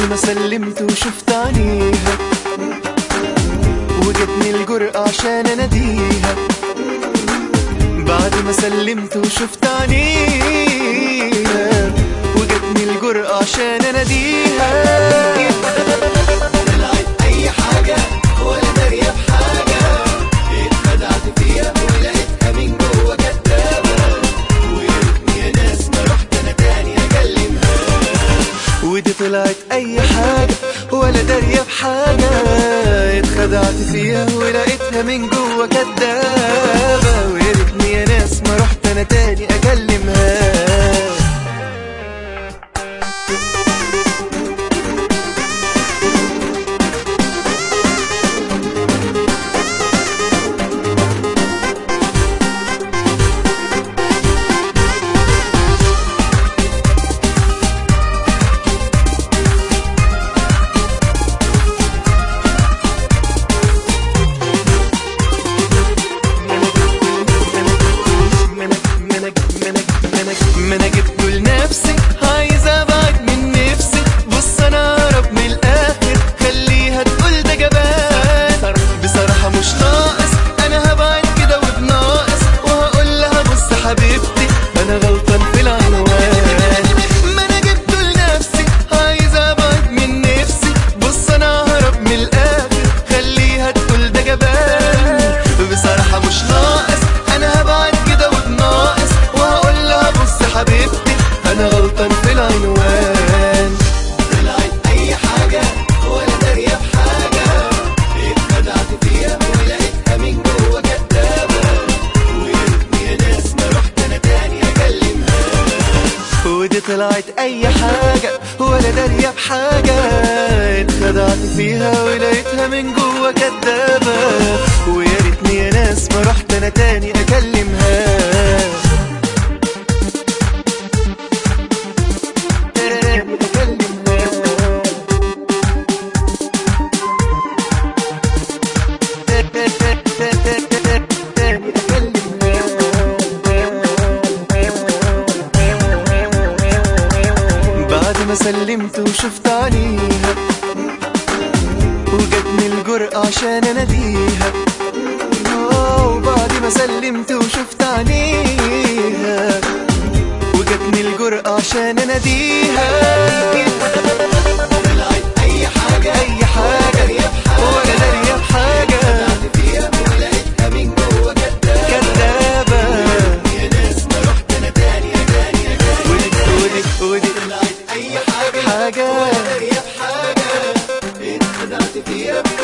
ما سلمت وشفت عينيها وجتني الجرأة عشان اناديها. بعد ما سلمت وشفت عينيها وجتني الجرأة عشان اناديها. طلعت اي حاجة ولا دارية بحاجة، اتخدعت فيها ولقيتها من جوه كدابة، ويا ريتني يا ناس ما رحت انا تاني اكلمها. ودي طلعت اي حاجة ولا دارية بحاجة، اتخدعت فيها ولقيتها من جوه كدابة، ويا ريتني يا ناس ما رحت انا تاني اكلمها. ما انا جبته لنفسي، عايز ابعد من نفسي. بص انا اقرب من الاخر، خليها تقول ده جبان. بصراحة مش ناقص، انا هبعد كده وبناقص، وهقول لها بص حبيبتي انا غلطان في العنوان. ما انا جبته لنفسي، عايز ابعد من نفسي. بص انا اهرب من الاخر، خليها تقول ده جبان. بصراحة مش ناقص، انا هبعد كده وبناقص، وهقول لها بص حبيبتي انا غلطان في العنوان. طلعت اي حاجة ولا دارية بحاجة، اتخدعت فيها ولقيتها من جوه كدابة، ويا ريتني يا ناس ما رحت انا تاني اكلمها. ودي طلعت اي حاجة ولا دارية بحاجة، اتخدعت فيها ولقيتها من جوه كدابة، ويا ريتني يا ناس ما رحت انا تاني اكلمها. بعد ما سلمت وشفت عينيها وجتني الجرأة عشان اناديها. وبعد ما سلمت وشفت عينيها وجتني الجرأة عشان اناديها. طلعت اي حاجة اي حاجة ولا دارية بحاجة، اتخدعت فيها ولقيتها من جوه كدابة. يا ناس ما رحت انا تاني ودي طلعت اي حاجة حاجة ولا دارية بحاجة، اتخدعت فيها